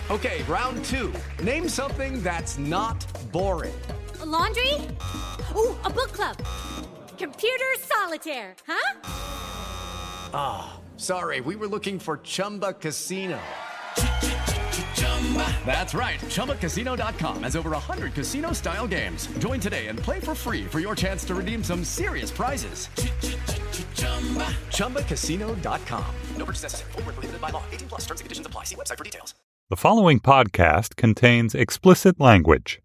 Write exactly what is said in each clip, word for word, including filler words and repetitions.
Okay, round two. Name something that's not boring. A laundry? Ooh, a book club. Computer solitaire, huh? Ah, oh, sorry, we were looking for Chumba Casino. That's right, Chumba Casino dot com has over one hundred casino-style games. Join today and play for free for your chance to redeem some serious prizes. Chumba Casino dot com. No purchase necessary. Void where prohibited by law. eighteen plus. Terms and conditions apply. See website for details. The following podcast contains explicit language.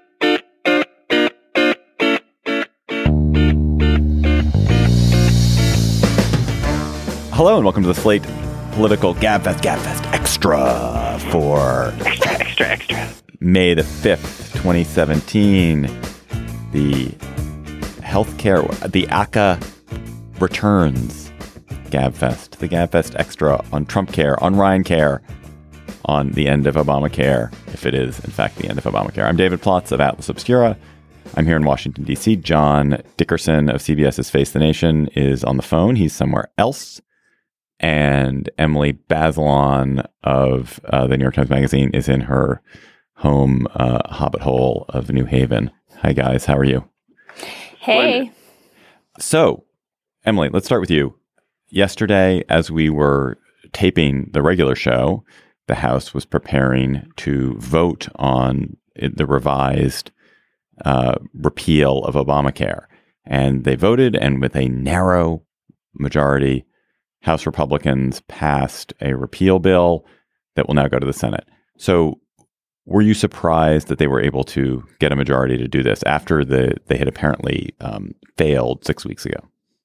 Hello and welcome to the Slate Political Gabfest, Gabfest Extra for extra, extra, extra. May the fifth, twenty seventeen. The healthcare, the A C A returns. Gabfest, the Gabfest Extra on Trump Care, on Ryan Care, on the end of Obamacare, if it is, in fact, the end of Obamacare. I'm David Plotz of Atlas Obscura. I'm here in Washington, D C. John Dickerson of CBS's Face the Nation is on the phone. He's somewhere else. And Emily Bazelon of uh, the New York Times Magazine is in her home uh, hobbit hole of New Haven. Hi, guys. How are you? Hey. So, Emily, let's start with you. Yesterday, as we were taping the regular show, the House was preparing to vote on the revised uh, repeal of Obamacare. And they voted, and with a narrow majority, House Republicans passed a repeal bill that will now go to the Senate. So were you surprised that they were able to get a majority to do this after the they had apparently um, failed six weeks ago?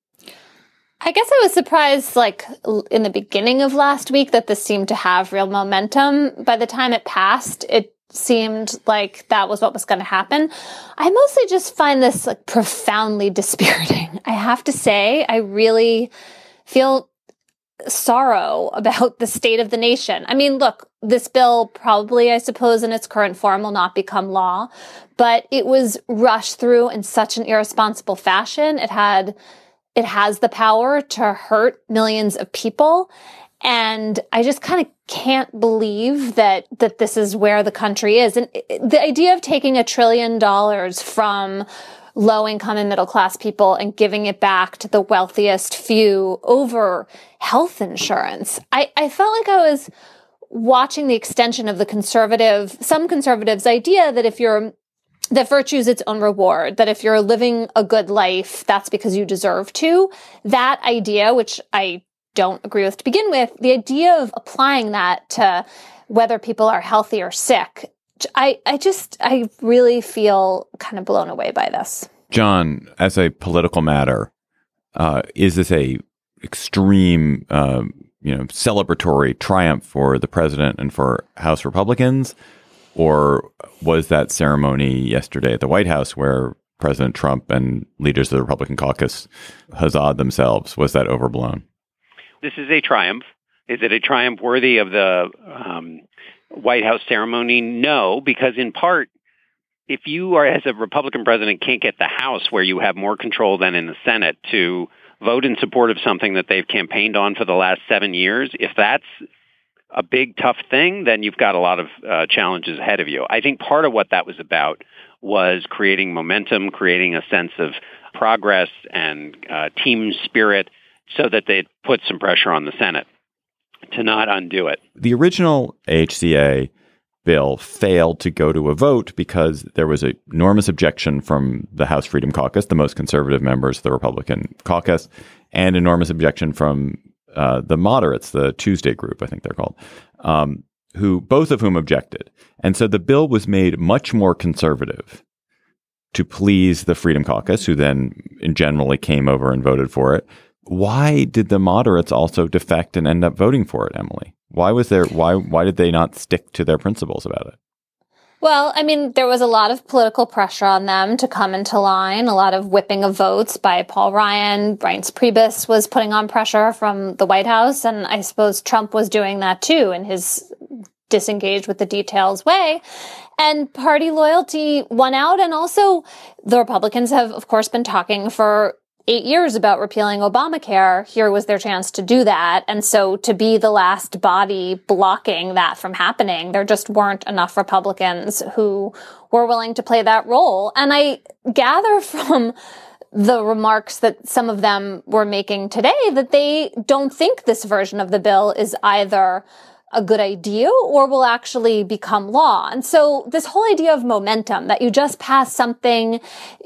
I guess I was surprised, like, in the beginning of last week that this seemed to have real momentum. By the time it passed, it seemed like that was what was going to happen. I mostly just find this, like, profoundly dispiriting. I have to say, I really feel sorrow about the state of the nation. I mean, look, this bill probably, I suppose, in its current form will not become law, but it was rushed through in such an irresponsible fashion. It had, it has the power to hurt millions of people. And I just kind of can't believe that, that this is where the country is. And the idea of taking a trillion dollars from low-income and middle-class people and giving it back to the wealthiest few over health insurance. I, I felt like I was watching the extension of the conservative, some conservatives' idea that if you're, that virtue is its own reward, that if you're living a good life, that's because you deserve to. That idea, which I don't agree with to begin with, the idea of applying that to whether people are healthy or sick, I, I just, I really feel kind of blown away by this. John, as a political matter, uh, is this a extreme, uh, you know, celebratory triumph for the president and for House Republicans? Or was that ceremony yesterday at the White House where President Trump and leaders of the Republican caucus huzzahed themselves, was that overblown? This is a triumph. Is it a triumph worthy of the um, White House ceremony? No, because in part, if you are, as a Republican president, can't get the House, where you have more control than in the Senate, to vote in support of something that they've campaigned on for the last seven years, if that's a big, tough thing, then you've got a lot of uh, challenges ahead of you. I think part of what that was about was creating momentum, creating a sense of progress and uh, team spirit so that they'd put some pressure on the Senate to not undo it. The original A H C A bill failed to go to a vote because there was an enormous objection from the House Freedom Caucus, the most conservative members of the Republican caucus, and enormous objection from uh, the moderates, the Tuesday group, I think they're called, um, who both of whom objected. And so the bill was made much more conservative to please the Freedom Caucus, who then generally came over and voted for it. Why did the moderates also defect and end up voting for it, Emily? Why was there? Why why did they not stick to their principles about it? Well, I mean, there was a lot of political pressure on them to come into line, a lot of whipping of votes by Paul Ryan. Reince Priebus was putting on pressure from the White House, and I suppose Trump was doing that too in his disengaged with the details way. And party loyalty won out, and also the Republicans have, of course, been talking for eight years about repealing Obamacare, here was their chance to do that. And so to be the last body blocking that from happening, there just weren't enough Republicans who were willing to play that role. And I gather from the remarks that some of them were making today that they don't think this version of the bill is either a good idea or will actually become law. And so this whole idea of momentum, that you just pass something,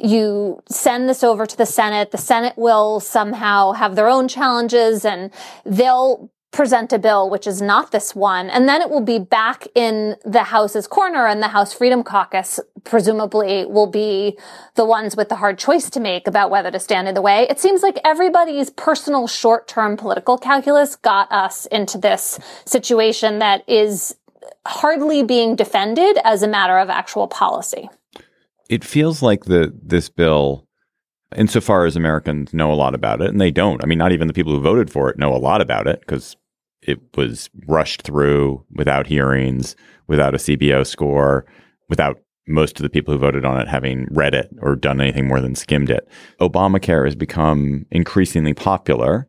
you send this over to the Senate, the Senate will somehow have their own challenges and they'll present a bill which is not this one, and then it will be back in the House's corner, and the House Freedom Caucus presumably will be the ones with the hard choice to make about whether to stand in the way. It seems like everybody's personal short-term political calculus got us into this situation that is hardly being defended as a matter of actual policy. It feels like the this bill, insofar as Americans know a lot about it, and they don't. I mean, not even the people who voted for it know a lot about it because it was rushed through without hearings, without a C B O score, without most of the people who voted on it having read it or done anything more than skimmed it. Obamacare has become increasingly popular,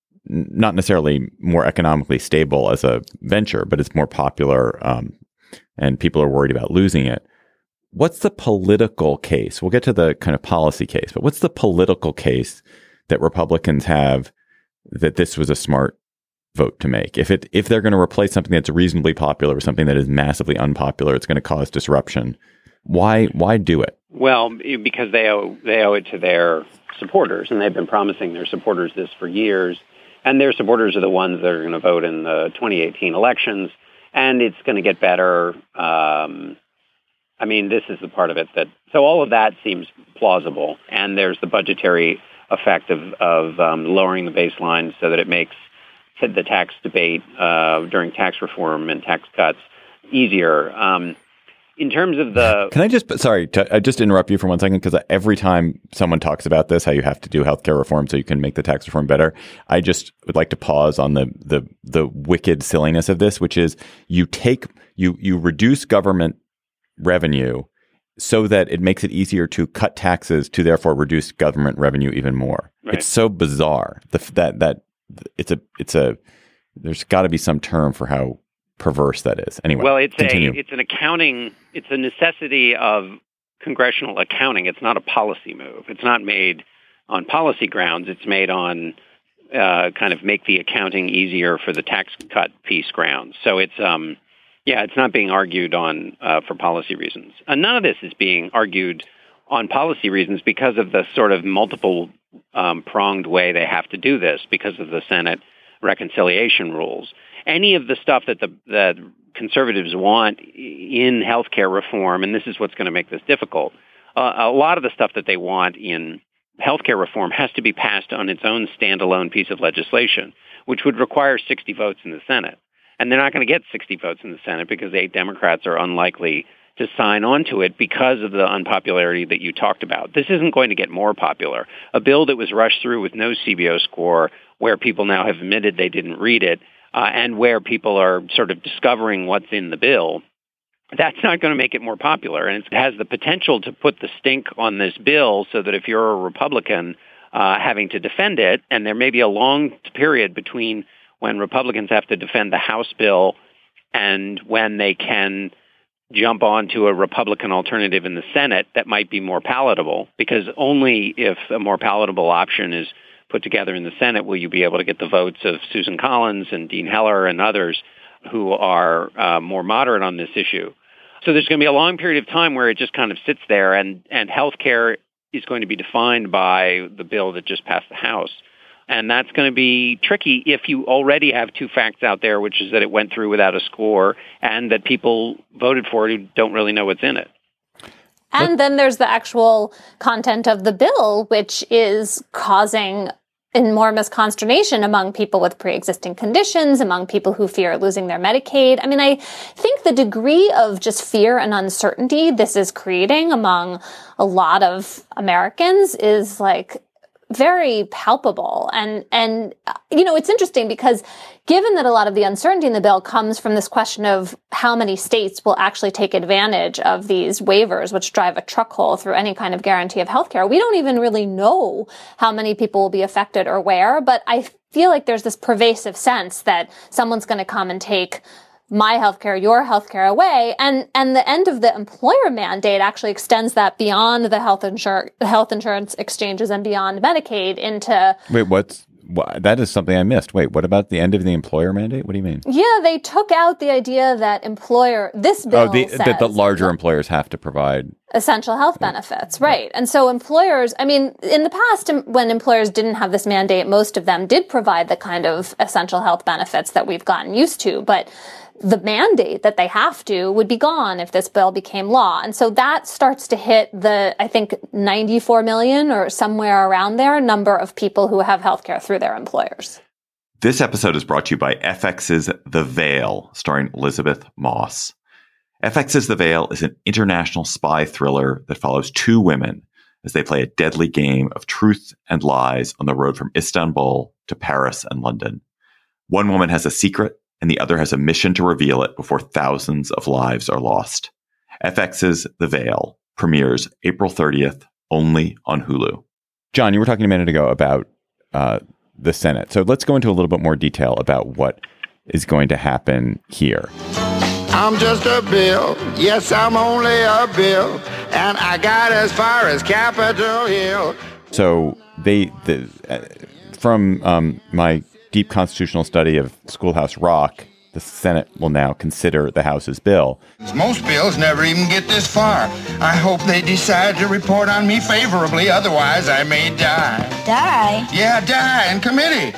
not necessarily more economically stable as a venture, but it's more popular um, and people are worried about losing it. What's the political case? We'll get to the kind of policy case, but what's the political case that Republicans have that this was a smart vote to make? If it if they're going to replace something that's reasonably popular with something that is massively unpopular, it's going to cause disruption. Why why do it? Well, because they owe they owe it to their supporters, and they've been promising their supporters this for years. And their supporters are the ones that are going to vote in the twenty eighteen elections, and it's going to get better. Um, I mean, this is the part of it that, so all of that seems plausible. And there's the budgetary effect of, of um, lowering the baseline so that it makes the tax debate uh, during tax reform and tax cuts easier. Um, in terms of the... Can I just, sorry, to, I just interrupt you for one second, because every time someone talks about this, how you have to do healthcare reform so you can make the tax reform better, I just would like to pause on the the the wicked silliness of this, which is you take, you you reduce government revenue so that it makes it easier to cut taxes to therefore reduce government revenue even more. Right. It's so bizarre the, that that it's a it's a there's got to be some term for how perverse that is. Anyway, well, it's continue. a it's an accounting. It's a necessity of congressional accounting. It's not a policy move. It's not made on policy grounds. It's made on uh, kind of make the accounting easier for the tax cut piece grounds. So it's um. Yeah, it's not being argued on uh, for policy reasons. And none of this is being argued on policy reasons because of the sort of multiple um, pronged way they have to do this because of the Senate reconciliation rules. Any of the stuff that the that conservatives want in healthcare reform, and this is what's going to make this difficult, uh, a lot of the stuff that they want in healthcare reform has to be passed on its own standalone piece of legislation, which would require sixty votes in the Senate. And they're not going to get sixty votes in the Senate because eight Democrats are unlikely to sign on to it because of the unpopularity that you talked about. This isn't going to get more popular. A bill that was rushed through with no C B O score, where people now have admitted they didn't read it, uh, and where people are sort of discovering what's in the bill, that's not going to make it more popular. And it has the potential to put the stink on this bill so that if you're a Republican uh, having to defend it, and there may be a long period between when Republicans have to defend the House bill and when they can jump onto a Republican alternative in the Senate that might be more palatable, because only if a more palatable option is put together in the Senate will you be able to get the votes of Susan Collins and Dean Heller and others who are uh, more moderate on this issue. So there's going to be a long period of time where it just kind of sits there, and, and health care is going to be defined by the bill that just passed the House. And that's going to be tricky if you already have two facts out there, which is that it went through without a score and that people voted for it who don't really know what's in it. And then there's the actual content of the bill, which is causing enormous consternation among people with pre-existing conditions, among people who fear losing their Medicaid. I mean, I think the degree of just fear and uncertainty this is creating among a lot of Americans is like very palpable. And, and, you know, it's interesting because given that a lot of the uncertainty in the bill comes from this question of how many states will actually take advantage of these waivers, which drive a truck hole through any kind of guarantee of healthcare, we don't even really know how many people will be affected or where. But I feel like there's this pervasive sense that someone's going to come and take my healthcare, your healthcare away. And, and the end of the employer mandate actually extends that beyond the health insur- health insurance exchanges and beyond Medicaid into. Wait, what's, what, that is something I missed. Wait, what about the end of the employer mandate? What do you mean? Yeah, they took out the idea that employer, this bill oh, the, says that the larger employers have to provide essential health benefits, right. And so employers, I mean, in the past, when employers didn't have this mandate, most of them did provide the kind of essential health benefits that we've gotten used to. But the mandate that they have to would be gone if this bill became law. And so that starts to hit the, I think, ninety-four million or somewhere around there number of people who have healthcare through their employers. This episode is brought to you by F X's The Veil, starring Elizabeth Moss. F X's The Veil is an international spy thriller that follows two women as they play a deadly game of truth and lies on the road from Istanbul to Paris and London. One woman has a secret, and the other has a mission to reveal it before thousands of lives are lost. F X's The Veil premieres April thirtieth, only on Hulu. John, you were talking a minute ago about uh, the Senate. So let's go into a little bit more detail about what is going to happen here. I'm just a bill. Yes, I'm only a bill. And I got as far as Capitol Hill. So they, the, uh, from um, my deep constitutional study of Schoolhouse Rock, the Senate will now consider the House's bill. Most bills never even get this far. I hope they decide to report on me favorably, otherwise I may die. Die? Yeah, die in committee.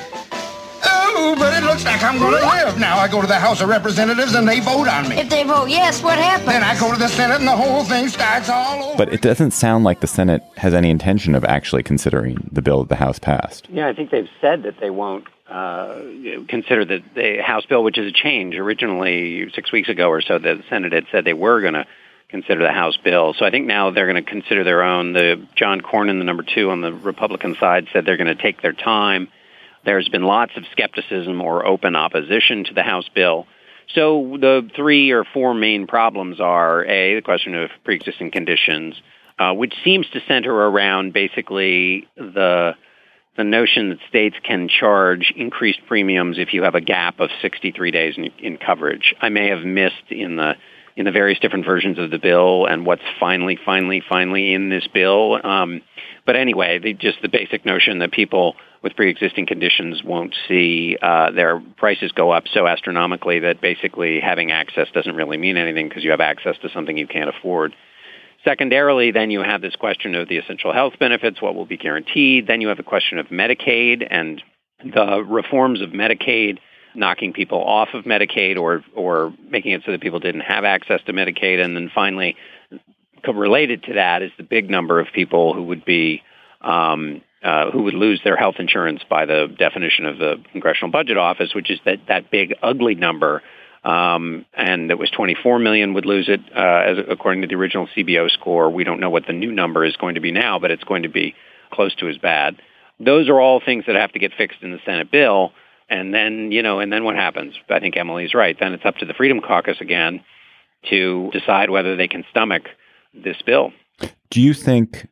Oh, but it looks like I'm going to live. Now I go to the House of Representatives and they vote on me. If they vote yes, what happens? Then I go to the Senate and the whole thing starts all over. But it doesn't sound like the Senate has any intention of actually considering the bill that the House passed. Yeah, I think they've said that they won't uh, consider the, the House bill, which is a change. Originally, six weeks ago or so, the Senate had said they were going to consider the House bill. So I think now they're going to consider their own. The John Cornyn, the number two on the Republican side, said they're going to take their time. There's been lots of skepticism or open opposition to the House bill. So the three or four main problems are, A, the question of pre-existing conditions, uh, which seems to center around basically the the notion that states can charge increased premiums if you have a gap of sixty-three days in, in coverage. I may have missed in the in the various different versions of the bill and what's finally, finally, finally in this bill. Um, but anyway, the, just the basic notion that people with pre-existing conditions won't see uh, their prices go up so astronomically that basically having access doesn't really mean anything because you have access to something you can't afford. Secondarily, then you have this question of the essential health benefits, what will be guaranteed. Then you have the question of Medicaid and the reforms of Medicaid, knocking people off of Medicaid or or making it so that people didn't have access to Medicaid. And then finally, related to that is the big number of people who would be um, uh, who would lose their health insurance by the definition of the Congressional Budget Office, which is that, that big, ugly number. Um, and it was twenty-four million would lose it, uh, as, according to the original C B O score. We don't know what the new number is going to be now, but it's going to be close to as bad. Those are all things that have to get fixed in the Senate bill. And then, you know, and then what happens? I think Emily's right. Then it's up to the Freedom Caucus again to decide whether they can stomach this bill. Do you think,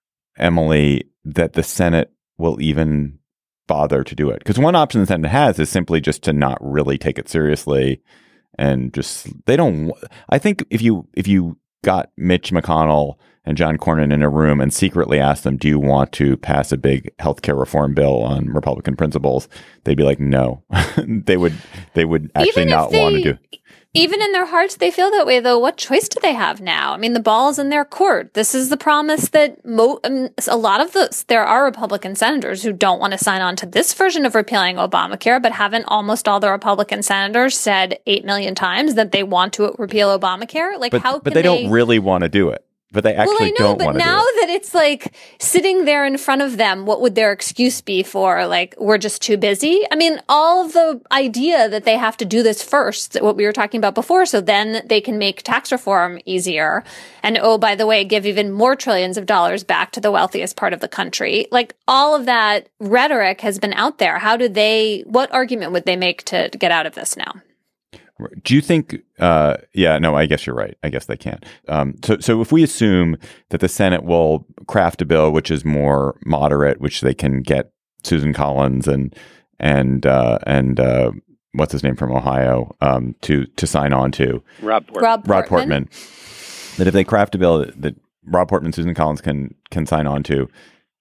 Emily, that the Senate will even bother to do it? Because one option the Senate has is simply just to not really take it seriously and just, they don't, I think if you, if you got Mitch McConnell and John Cornyn in a room and secretly asked them, do you want to pass a big healthcare reform bill on Republican principles? They'd be like, no. they would, they would actually not they, want to do it. Even in their hearts, they feel that way, though. What choice do they have now? I mean, the ball's in their court. This is the promise that mo- um, a lot of the, there are Republican senators who don't want to sign on to this version of repealing Obamacare, but haven't almost all the Republican senators said eight million times that they want to repeal Obamacare? Like, but, how can But they, they don't really want to do it. but they actually well, I know, don't but want to now do it. that it's like sitting there in front of them, what would their excuse be for, like, we're just too busy? I mean, all of the idea that they have to do this first, what we were talking about before, so then they can make tax reform easier. And, oh, by the way, give even more trillions of dollars back to the wealthiest part of the country. Like, all of that rhetoric has been out there. How do they, what argument would they make to, to get out of this now? Do you think, uh, yeah, no, I guess you're right. I guess they can. Um, so, so if we assume that the Senate will craft a bill which is more moderate, which they can get Susan Collins and, and, uh, and, uh, what's his name from Ohio, um, to, to sign on to. Rob Portman. Rob Portman. Rob Portman. That if they craft a bill that, that Rob Portman and Susan Collins can, can sign on to,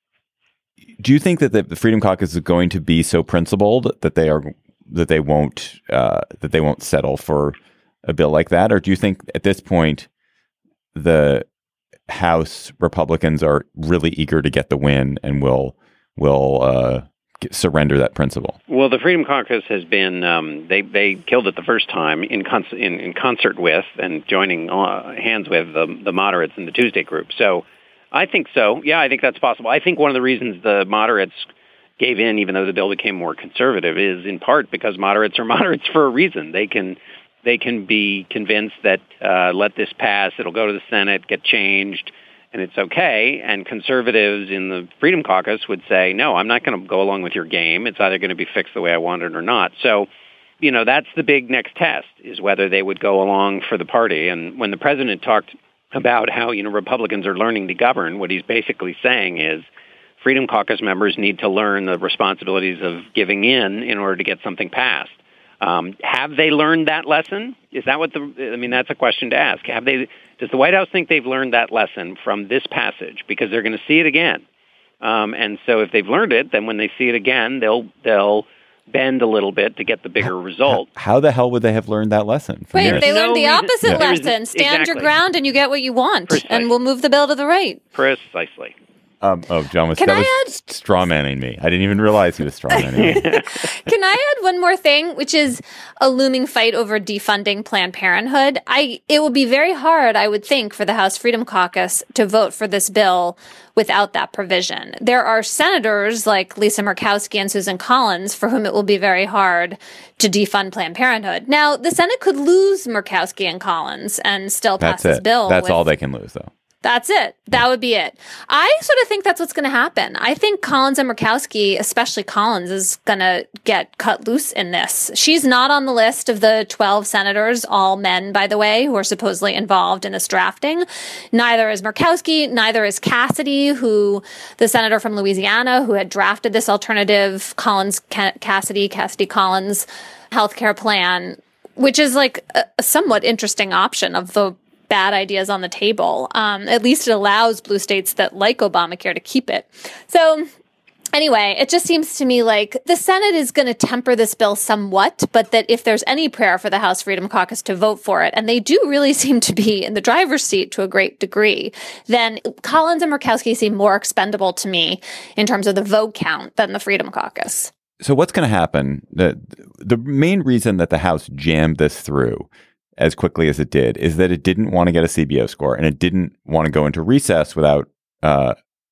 do you think that the, the Freedom Caucus is going to be so principled that they are that they won't uh, that they won't settle for a bill like that? Or do you think at this point the House Republicans are really eager to get the win and will will uh, get, surrender that principle? Well, the Freedom Caucus has been um, they they killed it the first time in con- in, in concert with and joining uh, hands with the, the moderates in the Tuesday group. So I think so. Yeah, I think that's possible. I think one of the reasons the moderates gave in, even though the bill became more conservative, is in part because moderates are moderates for a reason. They can they can be convinced that uh, let this pass, it'll go to the Senate, get changed, and it's okay. And conservatives in the Freedom Caucus would say, no, I'm not going to go along with your game. It's either going to be fixed the way I want it or not. So, you know, that's the big next test, is whether they would go along for the party. And when the president talked about how, you know, Republicans are learning to govern, what he's basically saying is, Freedom Caucus members need to learn the responsibilities of giving in in order to get something passed. Um, have they learned that lesson? Is that what the? I mean, that's a question to ask. Have they? Does the White House think they've learned that lesson from this passage? Because they're going to see it again. Um, and so, if they've learned it, then when they see it again, they'll they'll bend a little bit to get the bigger how, result. How, how the hell would they have learned that lesson? Wait, this? they learned No the reason- opposite Yeah. lesson. Stand Exactly. your ground and you get what you want. Precisely. And we'll move the bill to the right. Precisely. Um, oh, John was, Can that I was add- straw manning me. I didn't even realize he was straw manning me. Can I add one more thing, which is a looming fight over defunding Planned Parenthood? I it will be very hard, I would think, for the House Freedom Caucus to vote for this bill without that provision. There are senators like Lisa Murkowski and Susan Collins for whom it will be very hard to defund Planned Parenthood. Now, the Senate could lose Murkowski and Collins and still pass That's this it. bill. That's with- all they can lose, though. That's it. That would be it. I sort of think that's what's going to happen. I think Collins and Murkowski, especially Collins, is going to get cut loose in this. She's not on the list of the twelve senators, all men, by the way, who are supposedly involved in this drafting. Neither is Murkowski. Neither is Cassidy, who the senator from Louisiana who had drafted this alternative Collins, Cassidy, Cassidy Collins healthcare plan, which is like a, a somewhat interesting option of the bad ideas on the table. Um, at least it allows blue states that like Obamacare to keep it. So anyway, it just seems to me like the Senate is going to temper this bill somewhat, but that if there's any prayer for the House Freedom Caucus to vote for it, and they do really seem to be in the driver's seat to a great degree, then Collins and Murkowski seem more expendable to me in terms of the vote count than the Freedom Caucus. So what's going to happen? The, the main reason that the House jammed this through as quickly as it did is that it didn't want to get a C B O score, and it didn't want to go into recess without uh,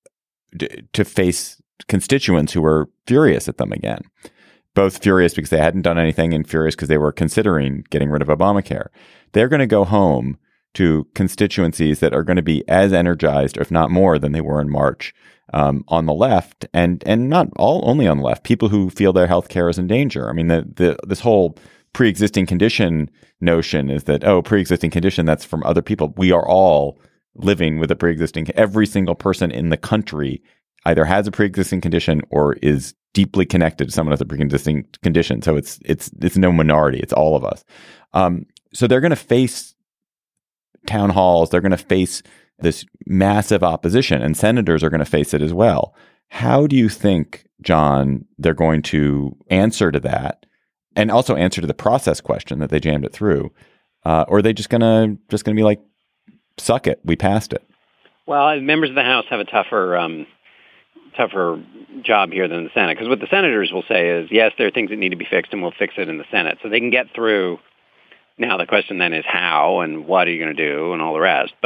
d- to face constituents who were furious at them again. Both furious because they hadn't done anything and furious because they were considering getting rid of Obamacare. They're going to go home to constituencies that are going to be as energized, if not more, than they were in March um, on the left, and and not all only on the left. People who feel their health care is in danger. I mean, the the this whole pre-existing condition notion is that, oh, pre-existing condition, that's from other people. We are all living with a pre-existing, every single person in the country either has a pre-existing condition or is deeply connected to someone with a pre-existing condition. So it's it's it's no minority. It's all of us. Um, so they're going to face town halls. They're going to face this massive opposition, and senators are going to face it as well. How do you think, John, they're going to answer to that? And also answer to the process question that they jammed it through, uh, or are they just gonna just gonna be like, "Suck it, we passed it"? Well, members of the House have a tougher um, tougher job here than the Senate, because what the senators will say is, yes, there are things that need to be fixed, and we'll fix it in the Senate, so they can get through. Now the question then is how and what are you going to do and all the rest. But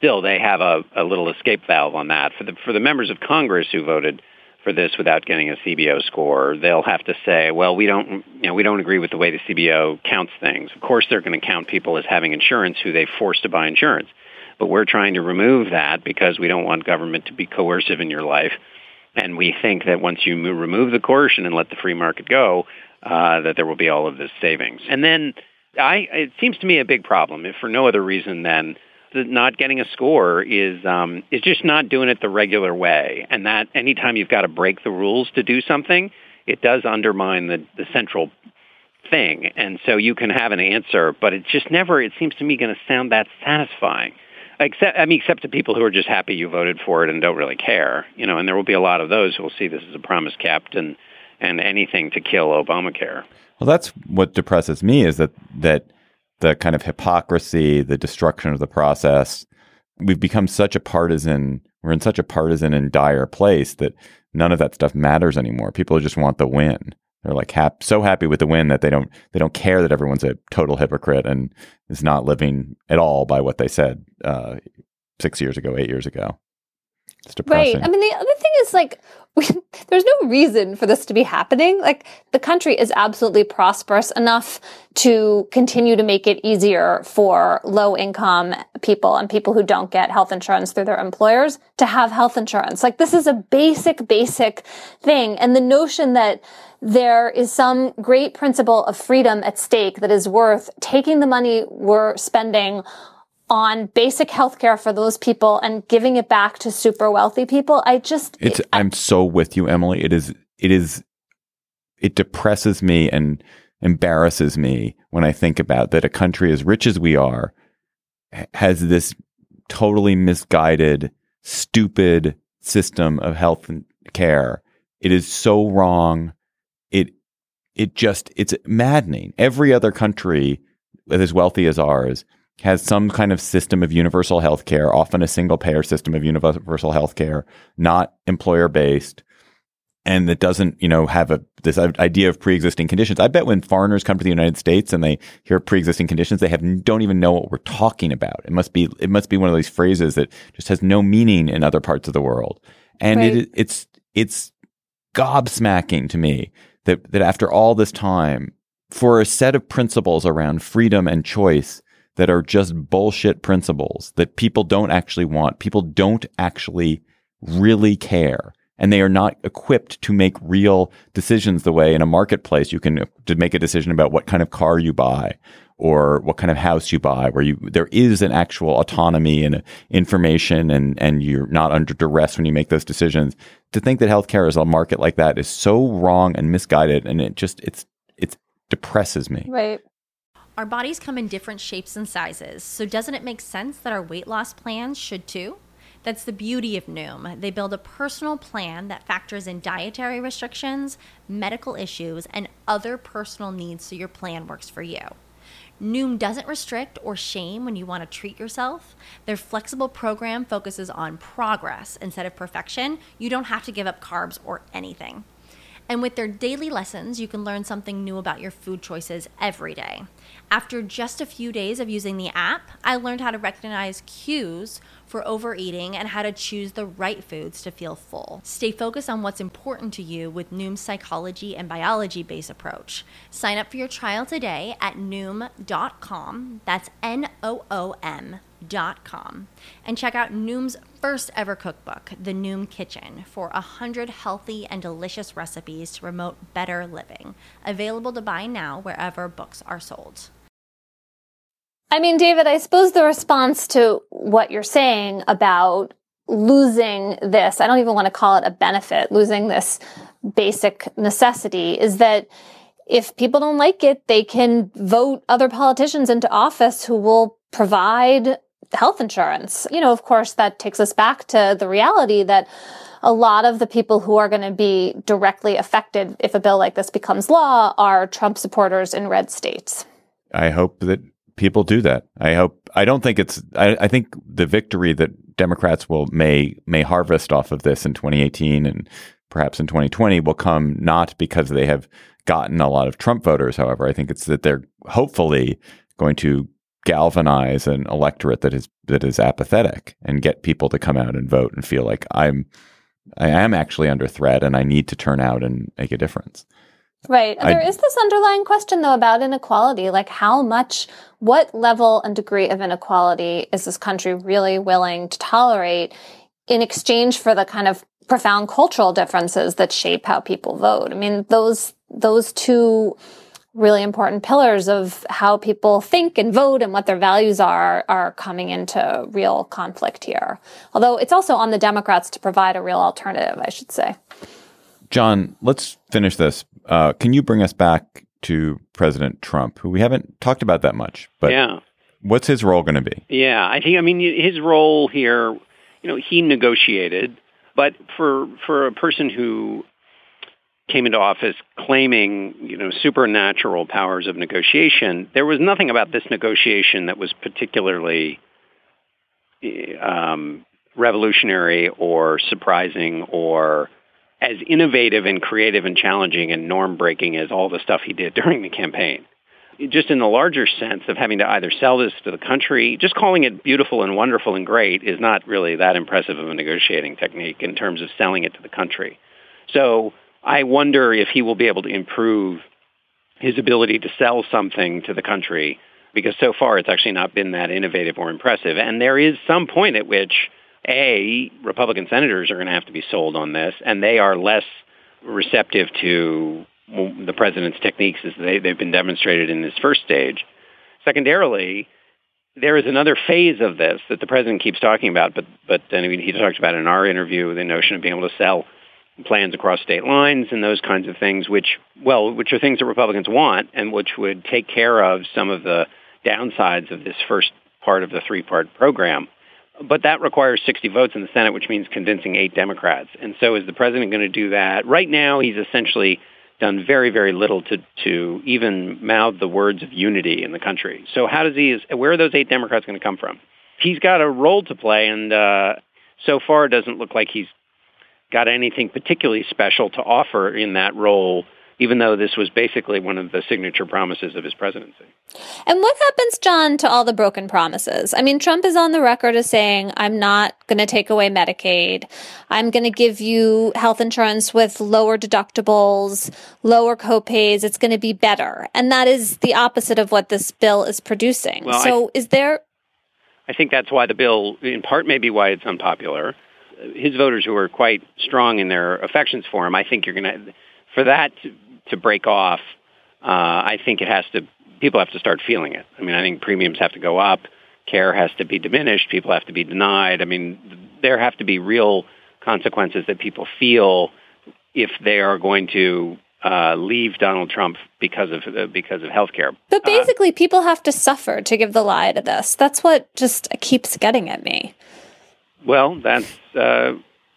still, they have a, a little escape valve on that. For the for the members of Congress who voted for this without getting a C B O score, they'll have to say, well, we don't, you know, we don't agree with the way the C B O counts things. Of course, they're going to count people as having insurance who they forced to buy insurance. But we're trying to remove that because we don't want government to be coercive in your life. And we think that once you remove the coercion and let the free market go, uh, that there will be all of this savings. And then I, it seems to me a big problem, if for no other reason than not getting a score is um, is just not doing it the regular way. And that anytime you've got to break the rules to do something, it does undermine the, the central thing. And so you can have an answer, but it's just never, it seems to me, going to sound that satisfying. Except, I mean, except to people who are just happy you voted for it and don't really care, you know. And there will be a lot of those who will see this as a promise kept and and anything to kill Obamacare. Well, that's what depresses me is that that the kind of hypocrisy, the destruction of the process. We've become such a partisan. We're in such a partisan and dire place that none of that stuff matters anymore. People just want the win. They're like hap- so happy with the win that they don't they don't care that everyone's a total hypocrite and is not living at all by what they said uh, six years ago, eight years ago. It's depressing. Right. I mean, the other thing is like, we, there's no reason for this to be happening. Like, the country is absolutely prosperous enough to continue to make it easier for low income people and people who don't get health insurance through their employers to have health insurance. Like, this is a basic, basic thing. And the notion that there is some great principle of freedom at stake that is worth taking the money we're spending on basic healthcare for those people and giving it back to super wealthy people. I just, it's, it, I'm so with you, Emily. It is, it is, it depresses me and embarrasses me when I think about that a country as rich as we are has this totally misguided, stupid system of health and care. It is so wrong. It, it just, it's maddening. Every other country as wealthy as ours has some kind of system of universal health care, often a single payer system of universal health care, not employer based, and that doesn't, you know, have a this idea of pre-existing conditions. I bet when foreigners come to the United States and they hear pre-existing conditions, they have don't even know what we're talking about. It must be it must be one of these phrases that just has no meaning in other parts of the world. And right. it it's it's gobsmacking to me that that after all this time, for a set of principles around freedom and choice that are just bullshit principles that people don't actually want. People don't actually really care. And they are not equipped to make real decisions the way in a marketplace you can to make a decision about what kind of car you buy or what kind of house you buy, where you there is an actual autonomy and information and, and you're not under duress when you make those decisions. To think that healthcare is a market like that is so wrong and misguided, and it just it's it depresses me. Right. Our bodies come in different shapes and sizes, so doesn't it make sense that our weight loss plans should too? That's the beauty of Noom. They build a personal plan that factors in dietary restrictions, medical issues, and other personal needs so your plan works for you. Noom doesn't restrict or shame when you want to treat yourself. Their flexible program focuses on progress instead of perfection. You don't have to give up carbs or anything. And with their daily lessons, you can learn something new about your food choices every day. After just a few days of using the app, I learned how to recognize cues for overeating and how to choose the right foods to feel full. Stay focused on what's important to you with Noom's psychology and biology-based approach. Sign up for your trial today at Noom dot com. That's N O O M dot com. And check out Noom's first ever cookbook, The Noom Kitchen, for one hundred healthy and delicious recipes to promote better living. Available to buy now wherever books are sold. I mean, David, I suppose the response to what you're saying about losing this, I don't even want to call it a benefit, losing this basic necessity, is that if people don't like it, they can vote other politicians into office who will provide health insurance. You know, of course, that takes us back to the reality that a lot of the people who are going to be directly affected if a bill like this becomes law are Trump supporters in red states. I hope that people do that. I hope. I don't think it's. I, I think the victory that Democrats will may may harvest off of this in twenty eighteen and perhaps in twenty twenty will come not because they have gotten a lot of Trump voters. However, I think it's that they're hopefully going to galvanize an electorate that is that is apathetic and get people to come out and vote and feel like I'm I am actually under threat and I need to turn out and make a difference. Right. I, there is this underlying question, though, about inequality. Like, how much, what level and degree of inequality is this country really willing to tolerate in exchange for the kind of profound cultural differences that shape how people vote? I mean, those those two really important pillars of how people think and vote and what their values are are coming into real conflict here. Although it's also on the Democrats to provide a real alternative, I should say. John, let's finish this. Uh, can you bring us back to President Trump, who we haven't talked about that much? But yeah. What's his role going to be? Yeah, I think, I mean, his role here, you know, he negotiated, but for for a person who came into office claiming, you know, supernatural powers of negotiation, there was nothing about this negotiation that was particularly um, revolutionary or surprising or as innovative and creative and challenging and norm-breaking as all the stuff he did during the campaign. Just in the larger sense of having to either sell this to the country, just calling it beautiful and wonderful and great is not really that impressive of a negotiating technique in terms of selling it to the country. So I wonder if he will be able to improve his ability to sell something to the country, because so far it's actually not been that innovative or impressive. And there is some point at which A, Republican senators are going to have to be sold on this, and they are less receptive to the president's techniques as they, they've been demonstrated in this first stage. Secondarily, there is another phase of this that the president keeps talking about, but but then he talked about in our interview, the notion of being able to sell plans across state lines and those kinds of things, which, well, which are things that Republicans want and which would take care of some of the downsides of this first part of the three-part program. But that requires sixty votes in the Senate, which means convincing eight Democrats. And so is the president going to do that? Right now, he's essentially done very, very little to, to even mouth the words of unity in the country. So how does he, where are those eight Democrats going to come from? He's got a role to play, and uh, so far it doesn't look like he's got anything particularly special to offer in that role, even though this was basically one of the signature promises of his presidency. And what happens, John, to all the broken promises? I mean, Trump is on the record as saying, I'm not going to take away Medicaid. I'm going to give you health insurance with lower deductibles, lower copays. It's going to be better. And that is the opposite of what this bill is producing. Well, so I, is there... I think that's why the bill, in part, may be why it's unpopular. His voters who are quite strong in their affections for him, I think you're going to... For that to, to break off, uh, I think it has to, people have to start feeling it. I mean, I think premiums have to go up, care has to be diminished, people have to be denied. I mean, there have to be real consequences that people feel if they are going to uh, leave Donald Trump because of uh, because of health care. But basically, uh, people have to suffer to give the lie to this. That's what just keeps getting at me. Well, that's... Uh,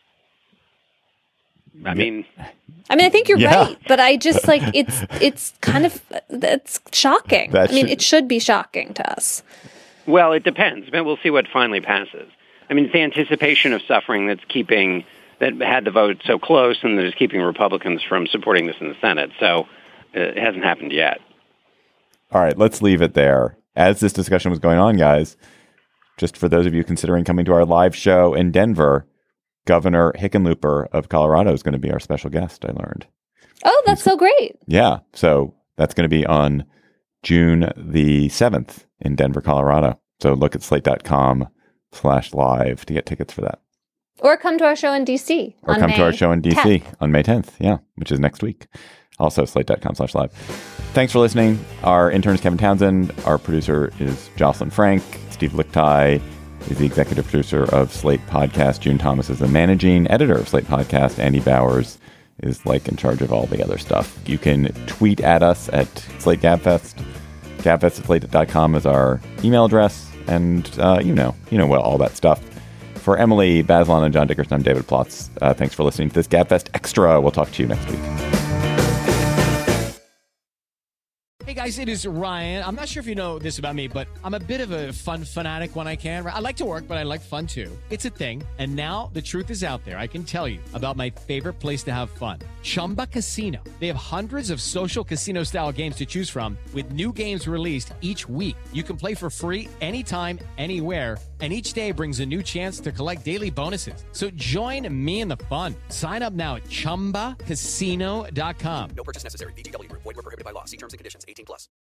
I mean, I mean, I think you're yeah. right, but I just like it's it's kind of it's shocking. That I mean, should, it should be shocking to us. Well, it depends, but we'll see what finally passes. I mean, it's the anticipation of suffering that's keeping that had the vote so close, and that is keeping Republicans from supporting this in the Senate. So uh, it hasn't happened yet. All right, let's leave it there. As this discussion was going on, guys, just for those of you considering coming to our live show in Denver, Governor Hickenlooper of Colorado is going to be our special guest, I learned. Oh, that's He's, so great. Yeah. So that's going to be on June the seventh in Denver, Colorado. So look at slate.com slash live to get tickets for that. Or come to our show in D C. Or come May to our show in D C tenth. On May tenth. Yeah, which is next week. Also slate.com slash live. Thanks for listening. Our intern is Kevin Townsend. Our producer is Jocelyn Frank. Steve Lichtai is the executive producer of Slate Podcast. June Thomas is the managing editor of Slate Podcast. Andy Bowers is like in charge of all the other stuff. You can tweet at us at Slate Gabfest. Gabfest at slate dot com is our email address. And uh, you know, you know well, all that stuff. For Emily Bazelon and John Dickerson, I'm David Plotz. Uh, thanks for listening to this Gabfest Extra. We'll talk to you next week. Hey guys, guys, it is Ryan. I'm not sure if you know this about me, but I'm a bit of a fun fanatic when I can. I like to work, but I like fun too. It's a thing. And now the truth is out there. I can tell you about my favorite place to have fun. Chumba Casino. They have hundreds of social casino style games to choose from with new games released each week. You can play for free anytime, anywhere. And each day brings a new chance to collect daily bonuses. So join me in the fun. Sign up now at chumba casino dot com. No purchase necessary. V G W. Void where prohibited by law. See terms and conditions. eighteen plus.